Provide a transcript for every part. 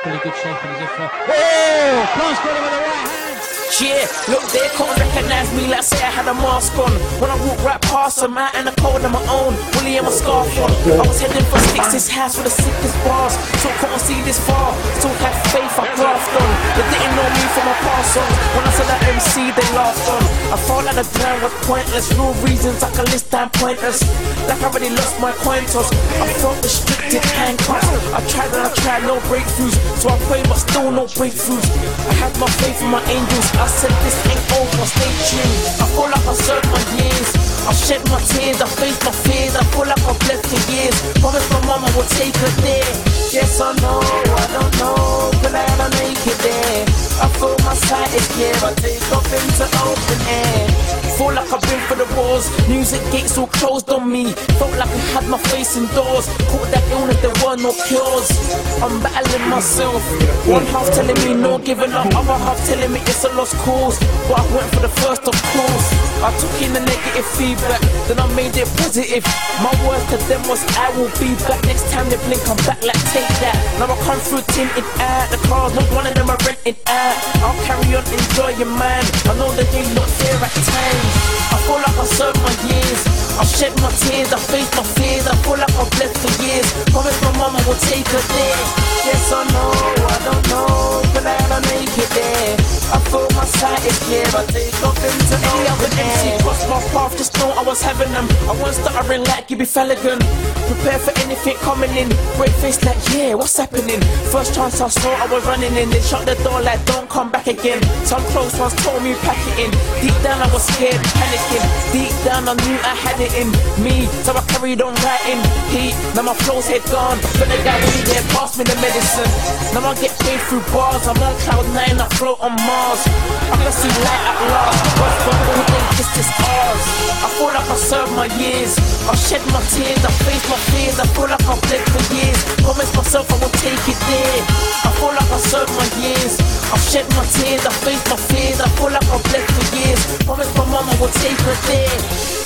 pretty good shape in his if. Oh, cross with the right hand. Yeah, look, they can't recognize me like say I had a mask on. When I walk right past them out in the cold on my own, Willie and my scarf on. I was heading for Sticks' house with the sickest bars. So couldn't see this far, still had faith I graft on. They didn't know me from my past songs. When I said that MC, they laughed on. I thought that the plan was pointless. Real reasons I can list down pointers. Like I already lost my coin toss. I felt restricted handcuffs. I tried and I tried, no breakthroughs. So I prayed but still no breakthroughs. I had my faith in my angels. I said this ain't over, stay tuned. I feel like I served my years. I shed my tears, I faced my fears. I feel like I've blessed for years. Promised my mama would take her there. Yes or no, I don't know, but I'll make it there. I feel my sight is clear, I take off into open air. Feel like I've been for the wars, music gates all closed on me. Felt like I had my face indoors. Caught that illness, there were no cures. I'm battling myself. One half telling me no giving up, other half telling me it's a lost cause. But I went for the first of course. I took in the negative feedback, then I made it positive. My words to them was I will be back. Next time they blink, I'm back like take that. Now I come through tinted out, the cars, not one of them are rented out. I'll carry on, enjoy your mind. I know that they not there at times. I feel like I served my years. I shed my tears, I faced my fears. I feel like I've blessed for years. Promised my mama would take her there. Yes or no, I don't know, but I'll make it there. I feel my sight is clear, I take off into any other MC crossed my path, just know I was having them. I wasn't stuttering like Gibby Fallaghan. Prepare for anything coming in. Great face like, yeah, what's happening? First chance I saw I was running in. They shut the door like, don't come back again. Some close ones told me pack it in. Deep down I was scared, panicking. Deep down I knew I had it in me, so I carried on writing heat. Now my flow's head gone, but the guy really there passed me the medicine. Now I get paid through bars. I'm on cloud 9, I float on Mars. I can see light at last. What's wrong with them? It's just ours. I feel like I served my years. I shed my tears, I faced my fears. I feel like I've bled for years. Promised myself I would take it there. I feel like I served my years. I shed my tears, I faced my fears. I feel like I've bled for years. Promised my mama would take her there.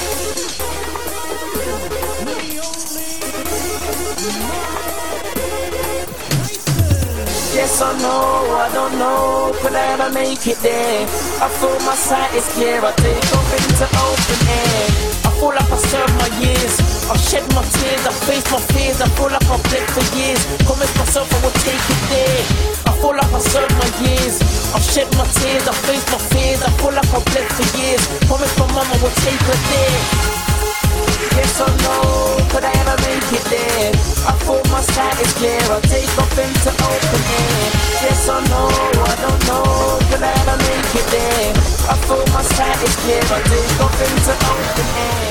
Yes or no, I don't know, but I'll make it there. I feel my sight is clear, I take off into open air. I feel like I served my years. I shed my tears, I faced my fears. I feel like I've bled for years. Promised myself I would take it there. I feel like I served my years. I shed my tears, I faced my fears. I feel like I've bled for years. Promised my mama would take her there. Yes or no, could I ever make it there? I feel my sight is clear, I'll take off into open air. Yes or no, I don't know, could I ever make it there? I feel my sight is clear, I'll take off into open air.